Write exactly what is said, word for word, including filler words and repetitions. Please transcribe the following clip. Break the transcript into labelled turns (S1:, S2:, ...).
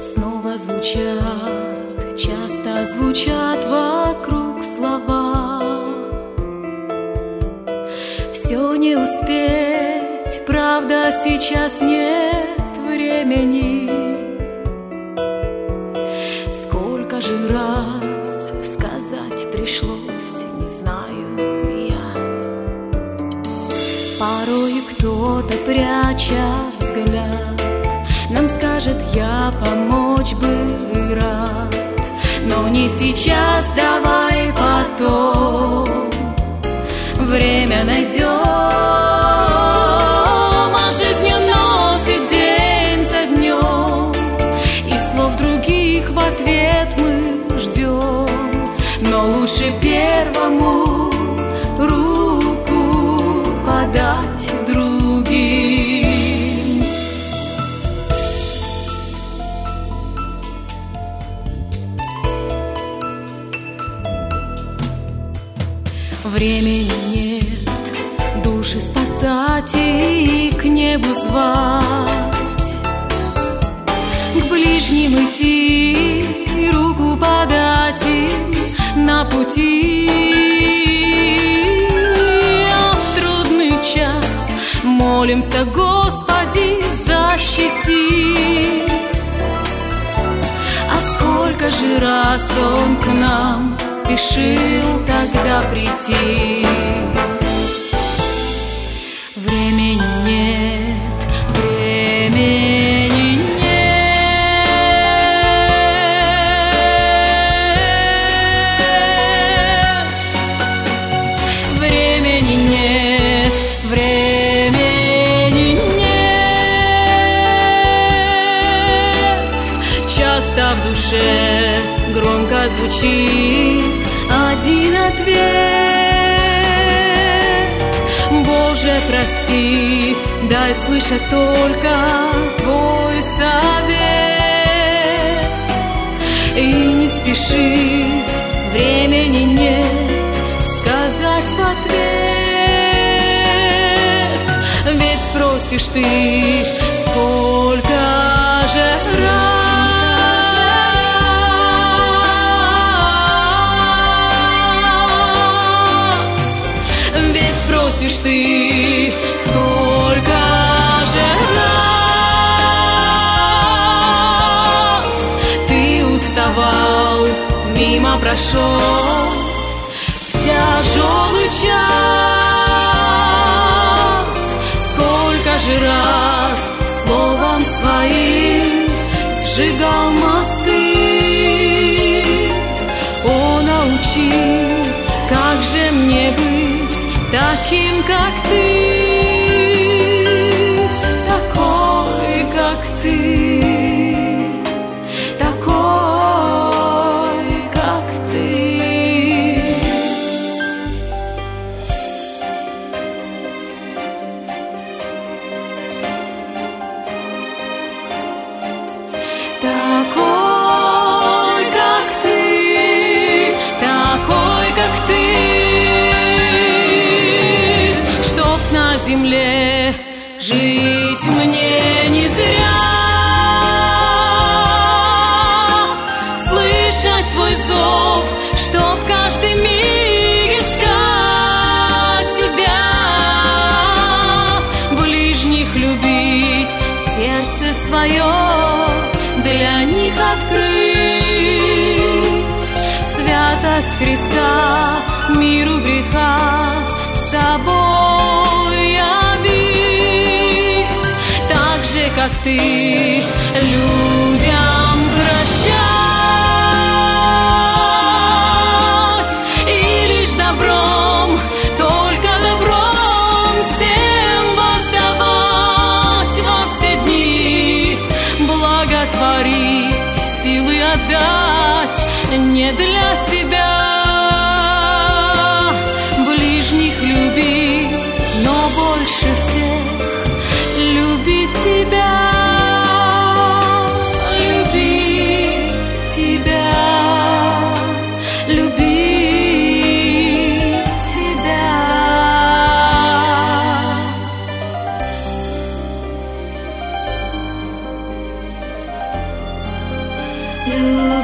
S1: Снова звучат, часто звучат вокруг слова. Все не успеть, правда, сейчас нет времени. Сколько же раз сказать пришлось, не знаю я. Порой кто-то, пряча взгляд, нам скажет: я помочь бы рад, но не сейчас, давай потом время найдем. А жизнь носит день за днем, и слов других в ответ мы ждем. Но лучше первому руку подать другим. Времени нет души спасать и к небу звать, к ближним идти, руку подать им на пути. А в трудный час молимся: Господи, защити. А сколько же раз Он к нам спешил тогда прийти. Времени нет, времени нет. Времени нет, времени нет. Часто в душе громко звучит один ответ: Боже, прости, дай слышать только Твой совет. И не спешить, времени нет сказать в ответ. Ведь спросишь ты: сколько же раз спросишь ты, сколько же раз ты уставал, мимо прошел в тяжелый час. Сколько же раз словом своим сжигал мосты. О, научи, как же мне быть таким, как ты, такой, как ты, такой, как ты. Такой, как ты, такой, как ты. На земле жить мне не зря, слышать Твой зов, чтоб каждый миг искать Тебя, ближних любить, сердце свое для них открыть, святость Христа миру греха собой явить, так же, как ты людям прощать, и лишь добром, только добром всем воздавать во все дни, благотворить, силы отдать не для себя, любить, но больше всех любить Тебя, любить Тебя, любить Тебя. люблю.